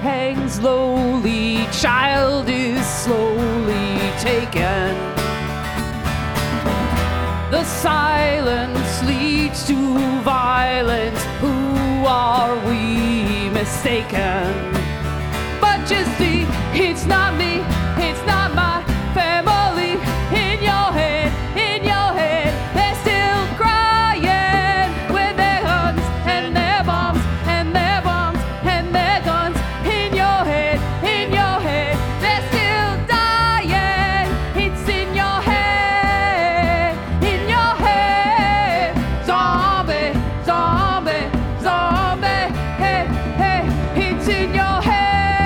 hangs lowly, child is slowly taken. The silence leads to violence. Who are we mistaken? But you see, it's not me, it's not my family. In your head, they're still crying with their guns and their bombs and their bombs and their guns. In your head, they're still dying. It's in your head, zombie, zombie, zombie. Hey, hey, it's in your head.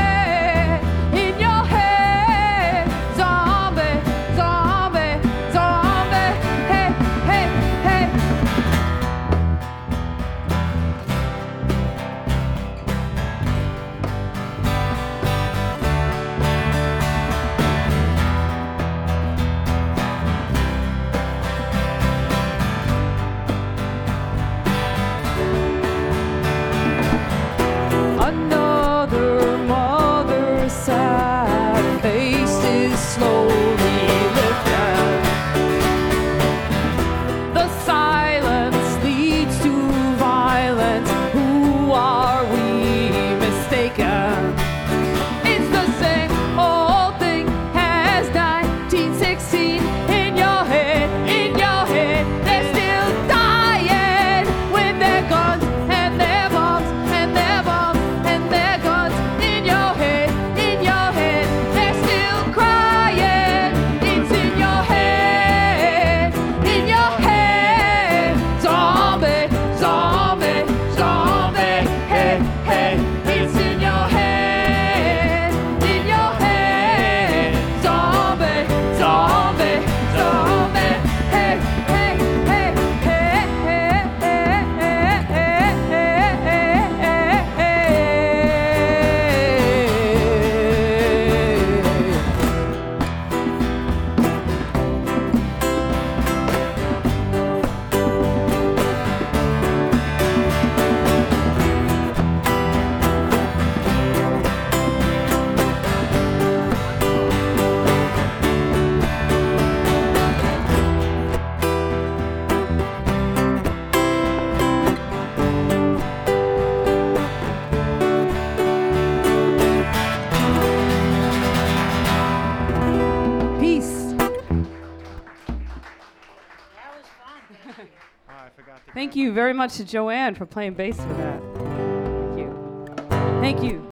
Zombie, zombie, zombie. Hey, hey, hey. Another mother's sad face is slowly lifted. The silence leads to violence. Who are we mistaken? It's the same old thing as 1916. In your head, they're still dying with their guns and their bombs and their bombs and their guns. In your head, they're still crying. It's in your head, zombie, zombie, zombie. Hey, hey, it's in your head, zombie, zombie, zombie. Hey, hey, hey, hey, hey, hey, hey, hey, peace. Thank you very much to Joanne for playing bass for that. Thank you. Thank you.